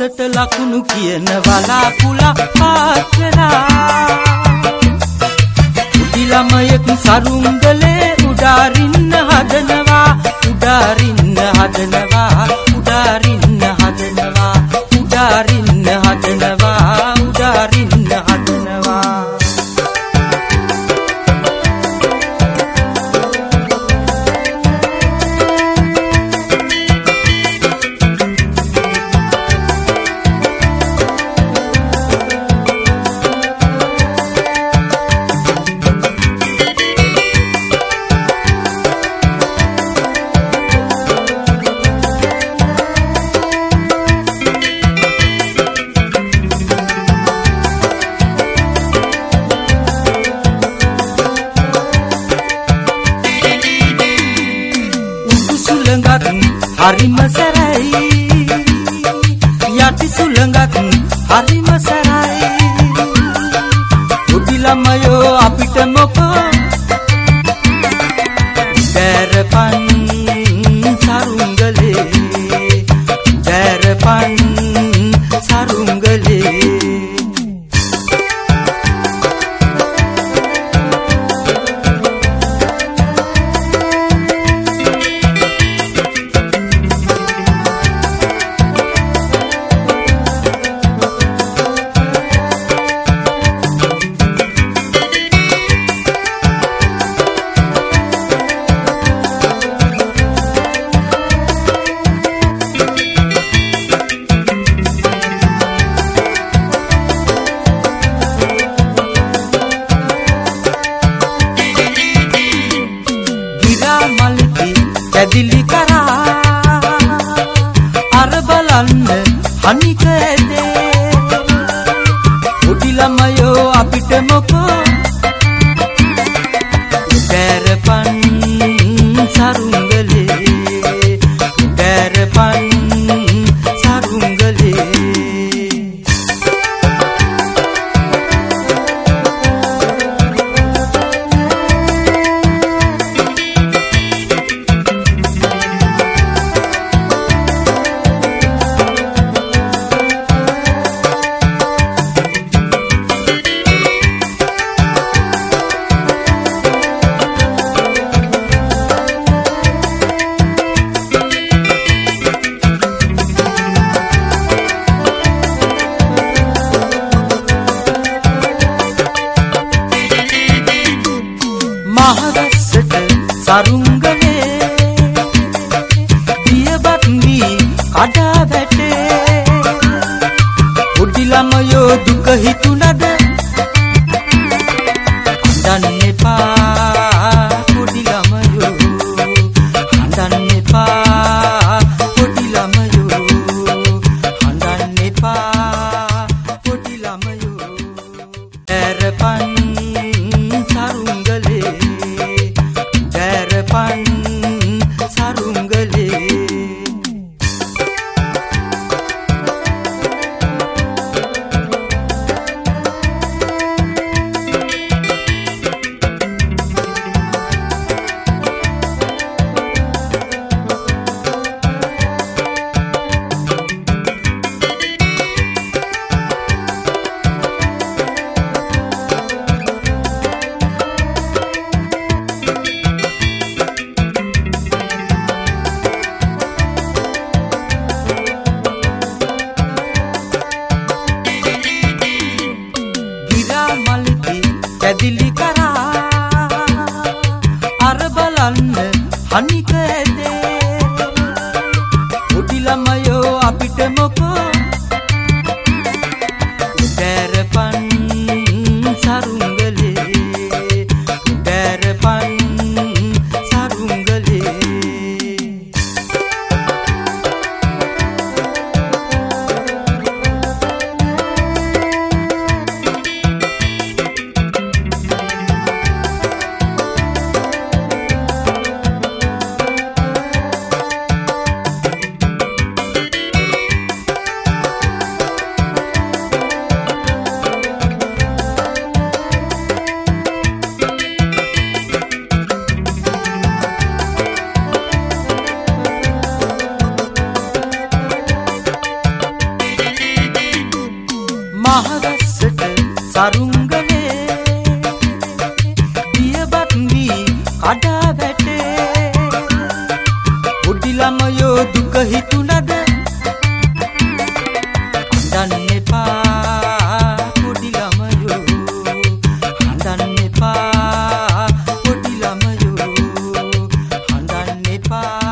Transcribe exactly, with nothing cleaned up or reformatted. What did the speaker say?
මහවස්සට ලකුණු කියන වලාකුලා පාත් වෙලා උඩි ළමයෙක් සරුංගලේ උඩාරින්න හදනවා උඩාරින්න හදනවා උඩාරින්න හදනවා උඩාරින්න හදනවා උඩාරින්න හදනවා හරිම සරයි යටි සුළඟක් හරිම සරයි උඩි ළමයෝ අපිට මොකෝ බෑරපන් සරුංගලේ බෑරපන් සරුංගලේ ඇදිලි කරා අර බලන්න හනිකදේ උඩි ළමයෝ අපිට මොකෝ බෑරපන් සරුංගලේ බෑරපන් සරුංගලේ මහවස්සට සරුංගලේ දියබත් වී කඩා වැටේ උඩි ළමයෝ දුක හිතුණද හඳන්න එපා උඩි ළමයෝ හඳන්න එපා උඩි ළමයෝ හඳන්න එපා උඩි ළමයෝ ඇරපන් සරුංගලේ බෑරපන් සරුංගලේ ඇදිලි කරා අර බලන්න හනිකදේ උඩි ළමයෝ අපිට මොකෝ බෑරපන් සරුංගලේ බෑරපන් සරුංගලේ එපා